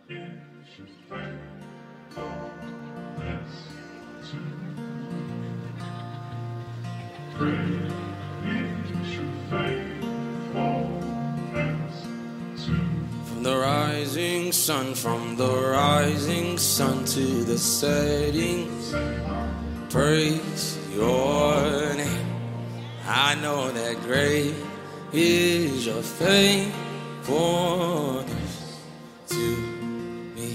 From the rising sun to the setting, praise your name. I know that great is your faithfulness to me.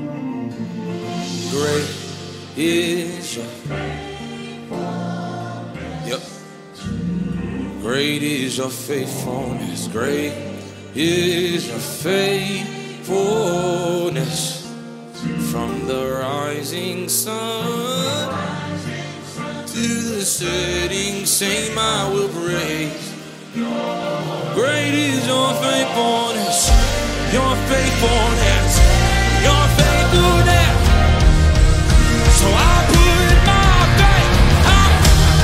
Great is your faithfulness. Yep. Great is your faithfulness. Great is your faithfulness. From the rising sun to the setting, same I will praise. Great is your faithfulness, your faithfulness, your faithfulness. So I put my faith up.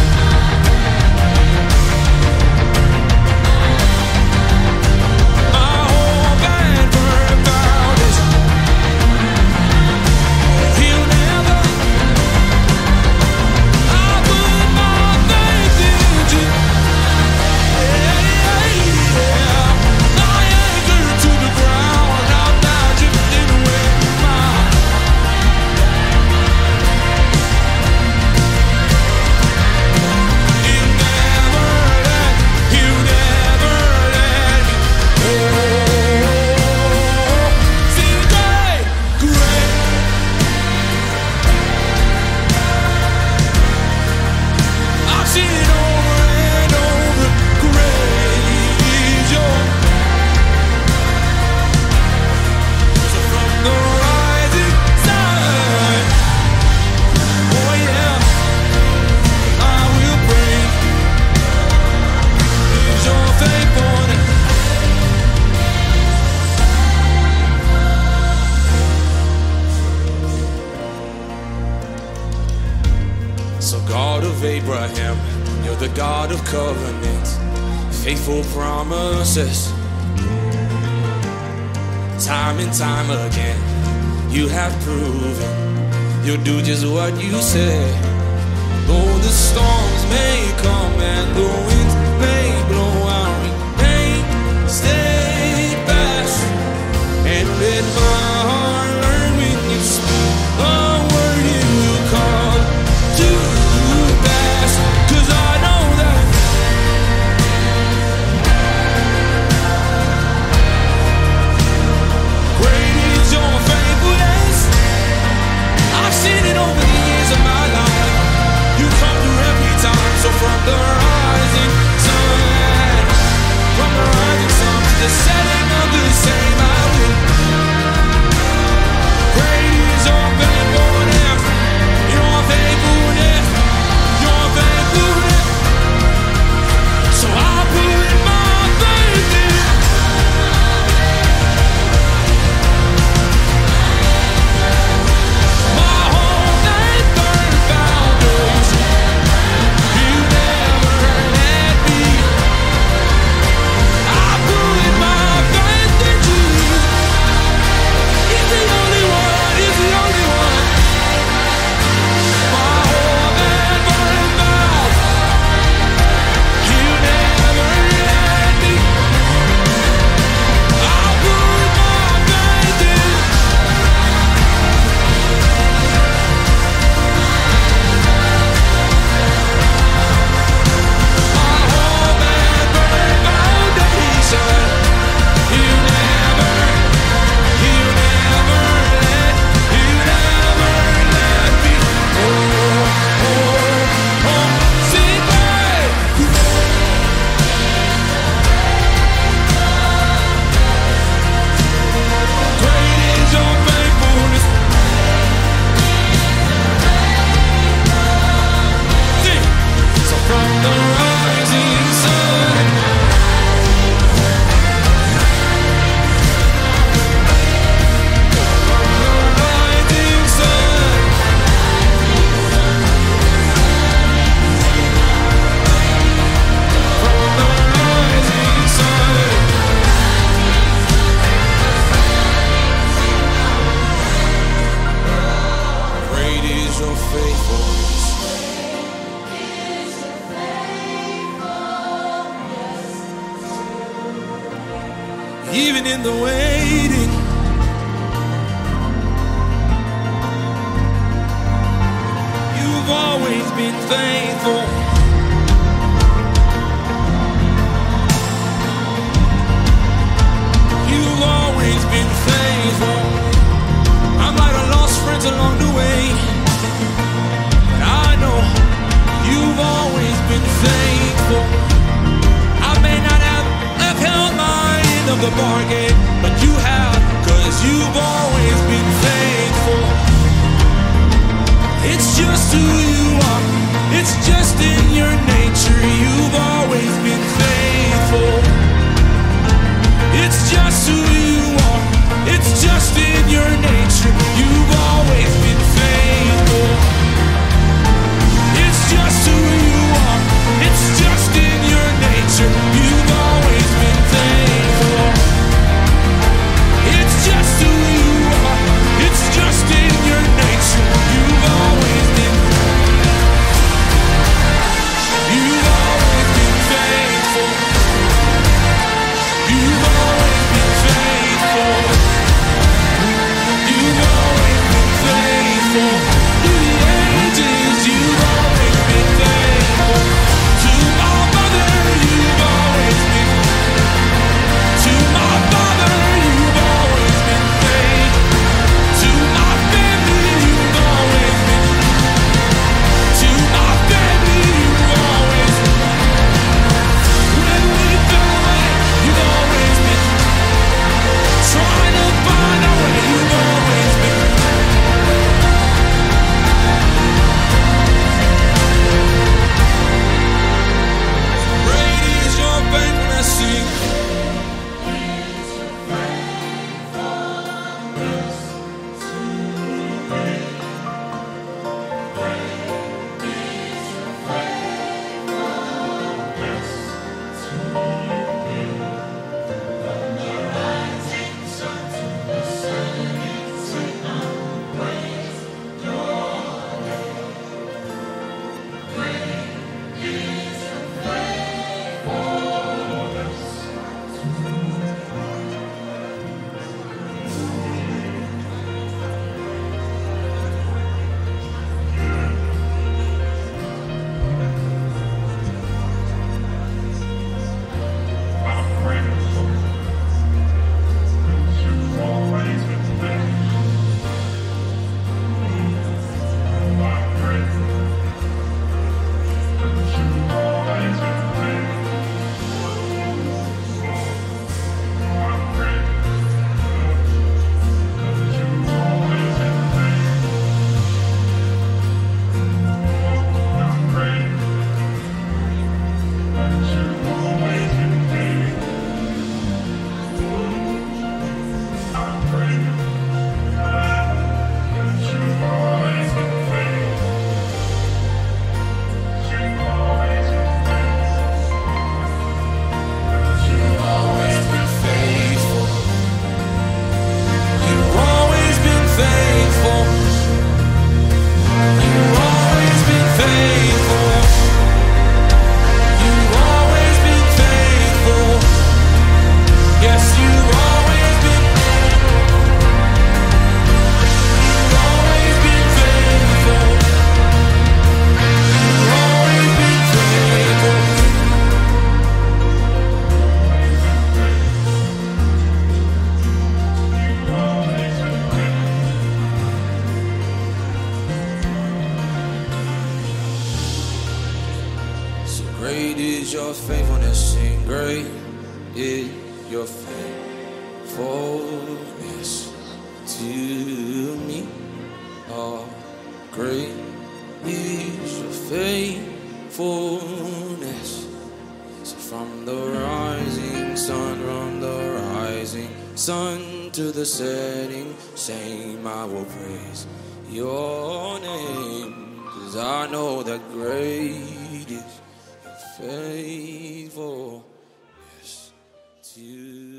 My hope and firm foundation. He'll never. I put my faith in you. Abraham, you're the God of covenants, faithful promises. Time and time again, you have proven you'll do just what you say. Though the storms may come and the winds may blow, I'll remain steadfast and let my heart learn when you speak a word it will come to. Over the years of my life, you come through every time. So from the rising understand the waiting. You've always been faithful. You've always been faithful. I might have lost friends along the way, but I know you've always been faithful. I may not have upheld my end of the bargain, but you have, 'cause you've always been faithful. It's just who you are. It's just in your nature. You've always been faithful. It's just who you are. It's just in your nature. You've always been faithful. It's just who you are. It's just in your nature. You've always been faithful. It's just who you are. It's just in your nature. You've always been. You've always been faithful. You've always been faithful. You've always been faithful. Through the ages, you've always been faithful. To my mother, you've always been. To my father, you've always been faithful. To my family, you've always been. To my family, you've always been. When we fell away, you've always been. Trying to find a way, you've always been. Great is your faithfulness, sing. Great is your faithfulness, sing. Great is your faithfulness to me. Oh, great is your faithfulness. So from the rising sun to the setting, same I will praise your name. 'Cause I know that great is your faithfulness to